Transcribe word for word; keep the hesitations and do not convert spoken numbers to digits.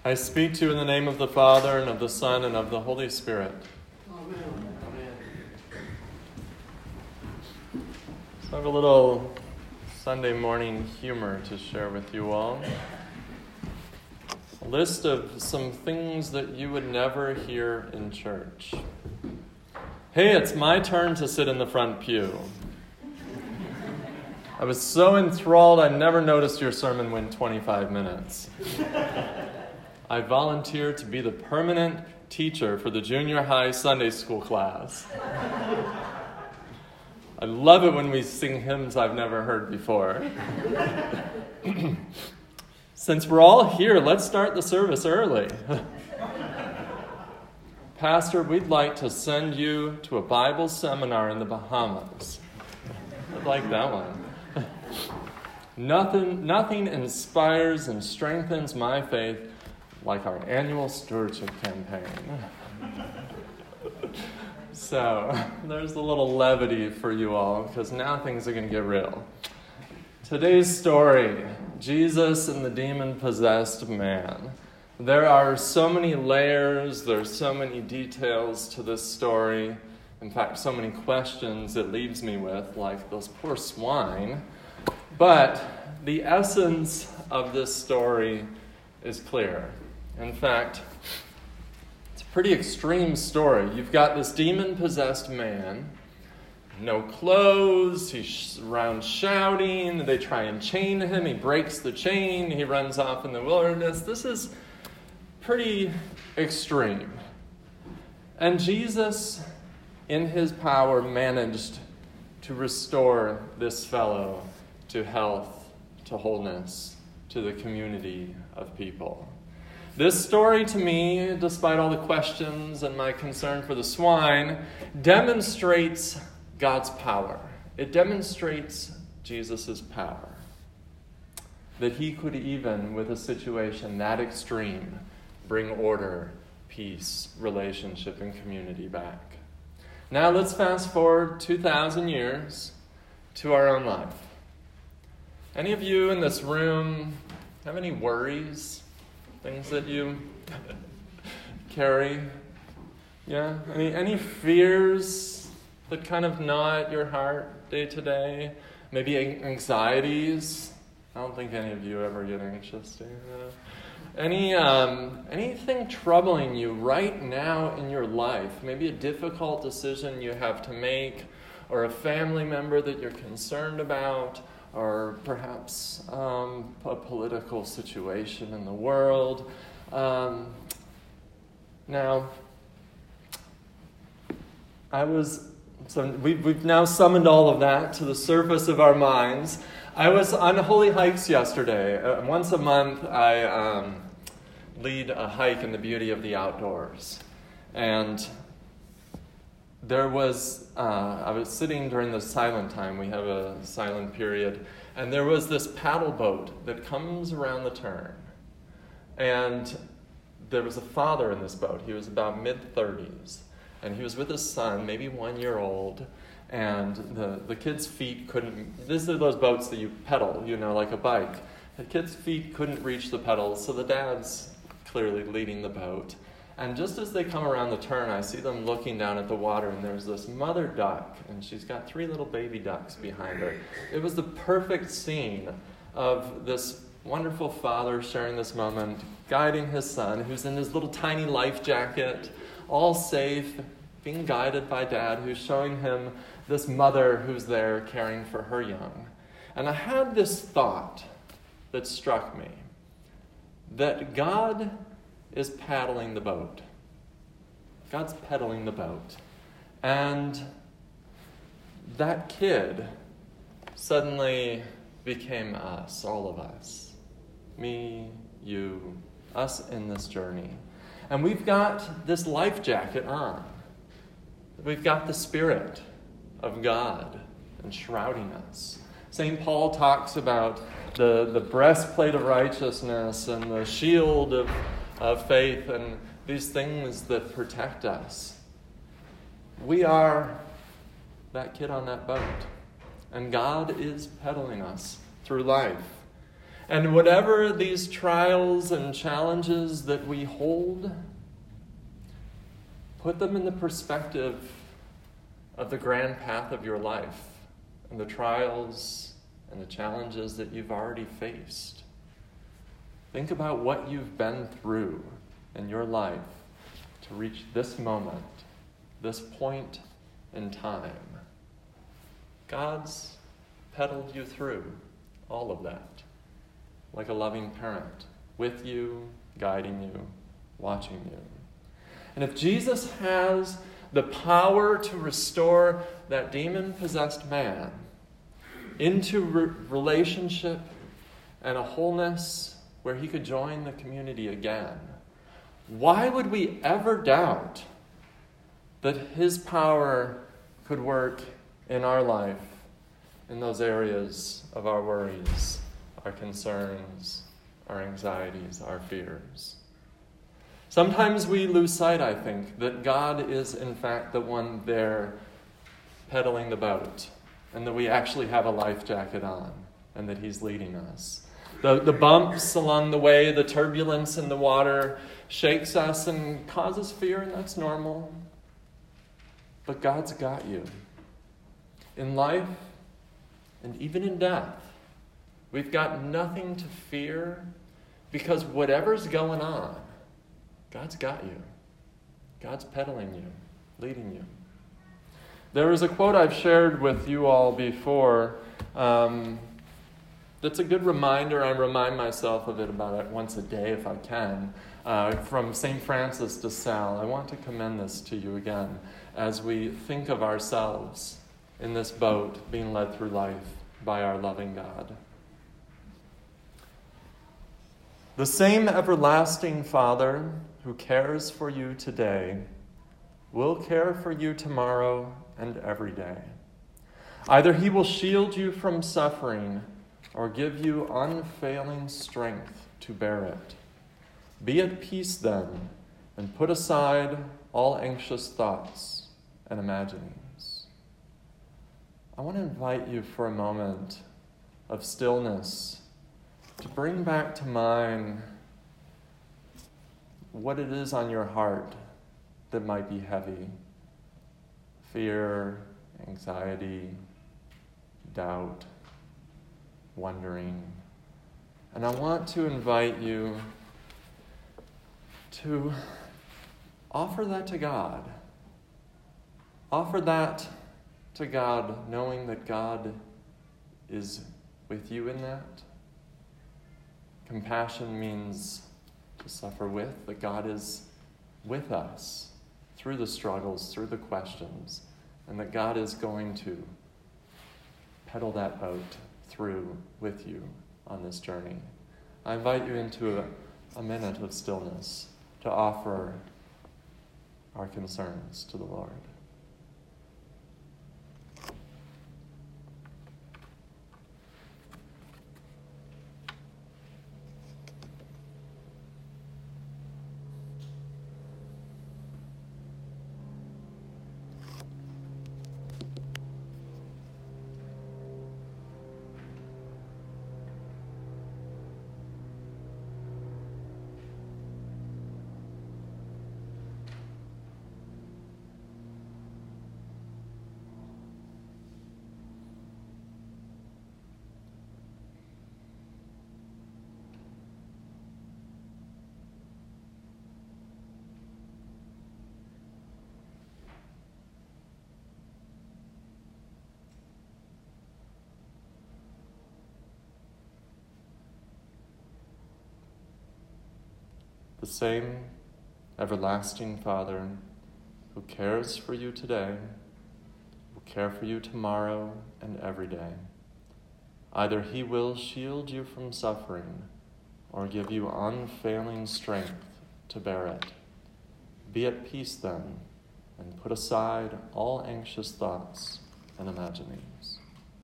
I speak to you in the name of the Father, and of the Son, and of the Holy Spirit. Amen. So I have a little Sunday morning humor to share with you all. A list of some things that you would never hear in church. Hey, it's my turn to sit in the front pew. I was so enthralled I never noticed your sermon went twenty-five minutes. I volunteer to be the permanent teacher for the junior high Sunday school class. I love it when we sing hymns I've never heard before. Since we're all here, let's start the service early. Pastor, we'd like to send you to a Bible seminar in the Bahamas. I'd like that one. Nothing, nothing inspires and strengthens my faith like our annual stewardship campaign. So, there's a little levity for you all, because now things are going to get real. Today's story, Jesus and the demon-possessed man. There are so many layers, there's so many details to this story. In fact, so many questions it leaves me with, like those poor swine. But the essence of this story is clear. In fact, it's a pretty extreme story. You've got this demon-possessed man, no clothes, he's around shouting, they try and chain him, he breaks the chain, he runs off in the wilderness. This is pretty extreme. And Jesus, in his power, managed to restore this fellow to health, to wholeness, to the community of people. This story to me, despite all the questions and my concern for the swine, demonstrates God's power. It demonstrates Jesus' power. That he could even, with a situation that extreme, bring order, peace, relationship, and community back. Now let's fast forward two thousand years to our own life. Any of you in this room have any worries? Things that you carry? Yeah? Any, any fears that kind of gnaw at your heart day to day? Maybe anxieties? I don't think any of you ever get anxious, do you? Any, um, anything troubling you right now in your life? Maybe a difficult decision you have to make, or a family member that you're concerned about, or perhaps um, a political situation in the world. Um, now, I was, so we've, we've now summoned all of that to the surface of our minds. I was on holy hikes yesterday. Uh, once a month, I um, lead a hike in the beauty of the outdoors. And there was, uh, I was sitting during the silent time. We have a silent period. And there was this paddle boat that comes around the turn. And there was a father in this boat. He was about mid-thirties. And he was with his son, maybe one year old. And the, the kid's feet couldn't, these are those boats that you pedal, you know, like a bike. The kid's feet couldn't reach the pedals, so the dad's clearly leading the boat. And just as they come around the turn, I see them looking down at the water, and there's this mother duck, and she's got three little baby ducks behind her. It was the perfect scene of this wonderful father sharing this moment, guiding his son, who's in his little tiny life jacket, all safe, being guided by dad, who's showing him this mother who's there caring for her young. And I had this thought that struck me, that God is paddling the boat. God's pedaling the boat. And that kid suddenly became us, all of us. Me, you, us in this journey. And we've got this life jacket on. We've got the Spirit of God enshrouding us. Saint Paul talks about the, the breastplate of righteousness and the shield of of faith and these things that protect us. We are that kid on that boat. And God is pedaling us through life. And whatever these trials and challenges that we hold, put them in the perspective of the grand path of your life and the trials and the challenges that you've already faced. Think about what you've been through in your life to reach this moment, this point in time. God's pedaled you through all of that, like a loving parent, with you, guiding you, watching you. And if Jesus has the power to restore that demon-possessed man into re- relationship and a wholeness where he could join the community again, why would we ever doubt that his power could work in our life, in those areas of our worries, our concerns, our anxieties, our fears? Sometimes we lose sight, I think, that God is in fact the one there pedaling the boat, and that we actually have a life jacket on, and that he's leading us. The, the bumps along the way, the turbulence in the water shakes us and causes fear, and that's normal. But God's got you. In life, and even in death, we've got nothing to fear, because whatever's going on, God's got you. God's pedaling you, leading you. There is a quote I've shared with you all before um, that's a good reminder. I remind myself of it about it once a day if I can, uh, from Saint Francis de Sales. I want to commend this to you again as we think of ourselves in this boat being led through life by our loving God. The same everlasting Father who cares for you today will care for you tomorrow and every day. Either he will shield you from suffering or give you unfailing strength to bear it. Be at peace then, and put aside all anxious thoughts and imaginings. I want to invite you for a moment of stillness to bring back to mind what it is on your heart that might be heavy. Fear, anxiety, doubt, wondering. And I want to invite you to offer that to God. Offer that to God, knowing that God is with you in that. Compassion means to suffer with, but God is with us through the struggles, through the questions, and that God is going to pedal that boat through with you on this journey. I invite you into a, a minute of stillness to offer our concerns to the Lord. The same everlasting Father who cares for you today will care for you tomorrow and every day. Either he will shield you from suffering or give you unfailing strength to bear it. Be at peace then, and put aside all anxious thoughts and imaginings.